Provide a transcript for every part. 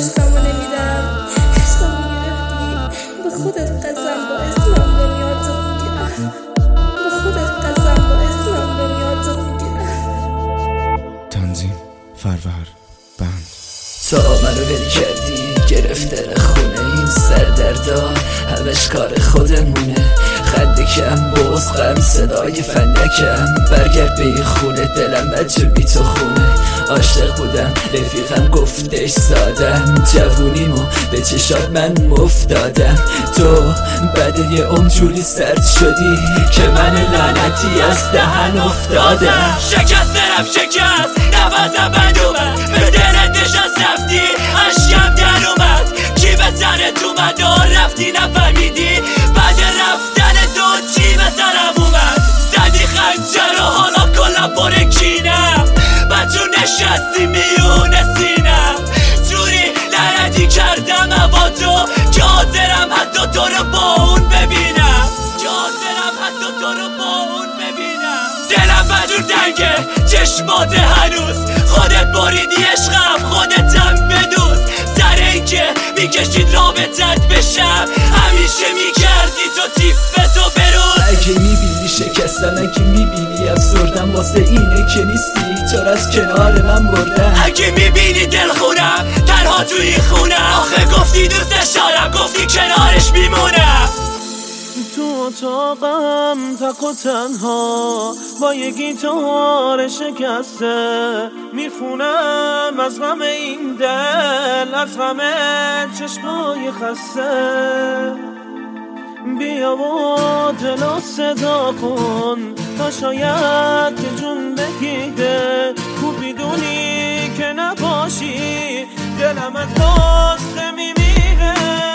عشقمو نمیدم، عشقمو گرفتی، به خودت قسم با اسلام دنیاتو میگیرم، به خودت قسم با اسلام دنیاتو میگیرم. تنظیم فرور بند. تا منو ول کردی گرفتن خونه این سردردا همش کار خودمونه. خنده کم بغض غم صدای فندکم برگرد به این خونه دلم مجبور بی تو خونه. عاشق بودم رفیقم گفتش سادم جوونیمو به چشات من مفتادم. تو بعد یه عمر جوری سرد شدی که من لعنتی از دهن افتادم. شکست دلم شکست نفسم بند اومد به دلت نشست رفتی عشقم در اومد. کی به سرت اومد و رفتی نفهمیدی بعد رفتن تو چی به سرم اومد. زدی خنجر و حالا کلا پر کینم من چون نشستی میون سینم. جوری لعنتی کردم هوا تو که حاضرم حتی تو رو با اون ببینم، که حاضرم حتی تو رو با اون ببینم. دلم بدون تنگه چشمات هنوز خودت بریدی عشقم خودتم بدوز. سر اینکه میکشید رابطت بشم همیشه میکردی تو تیف تو بروز. اگه میبینی شکستم اگه میبینی افسردم واسه اینه که نیستی تو از کنار من بردم. اگه میبینی دل خونم تنها توی خونم آخه گفتی دوستش دارم گفتی کنارش میمونم. تو اتاقم تک و تنها با یه گیتار شکسته میخونم از غم این دل از غم چشمای خسته. بیا و دلو صدا کن تا شاید که جون بگیده خوب میدونی که نباشی دلم از داسته میمیره.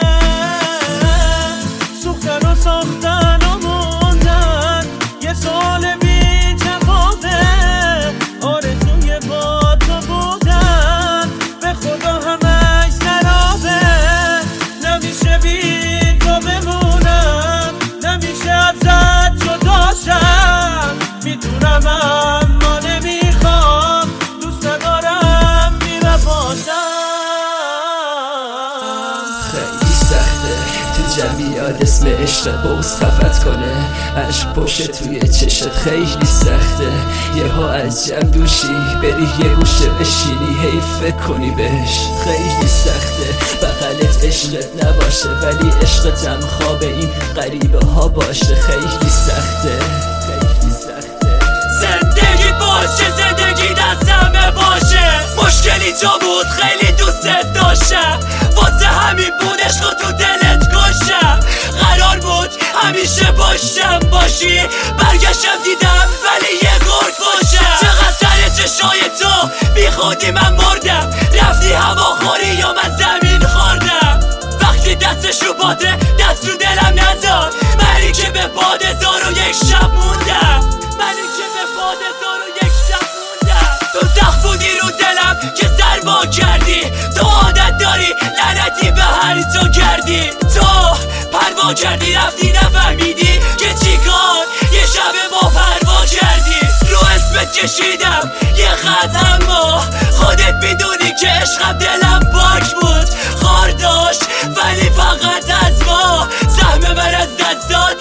سوختن و ساختن و موندن یه سال بی جوابه. آرزوی با تو بودن به خدا همش سرابه. نمیشه بی تو بمونم نمیشه ازت جدا شم. میدونم اما نمیخوام دوست ندارم میره باشم. خیلی سخته تو جمعیت اسم عشق بغض خفت کنه عشق پشت توی چشت خیلی سخته. یه ها از جمع دوشی بری یه گوشه بشینی هی فکر کنی بهش خیلی سخته. بغلت عشقت نباشه ولی عشقتم خواب این غریبه ها باشه خیلی سخته خیلی سخته. زندگی باشه زندگی دستمه باشه مشکلی تو بود خیلی دوستت داشتم واسه همین بود عشق تو دلت کشم. قرار بود همیشه باشم باشی برگشتم دیدم ولی یه گرگ باشم. چقدر سر چشای تو بی خودی من مردم رفتی هواخوری یا من زمین خوردم. وقتی دستش رو باده دست رو دلم نذار منی که به باد 1001 شب موندم. منی که به باد 1001 شب موندم. تو سخت بودی رو دلم که سر وا کردی تو عادت داری لعنتی به هر تو کردی. تو پروا کردی رفتی نفهمیدی که چیکار یه شب ما پروا کردی. رو اسمت کشیدم یه خط اما خودت میدونی که عشقم دلم پاک بود. خار داشت ولی فقط از ما سهم من از دست داد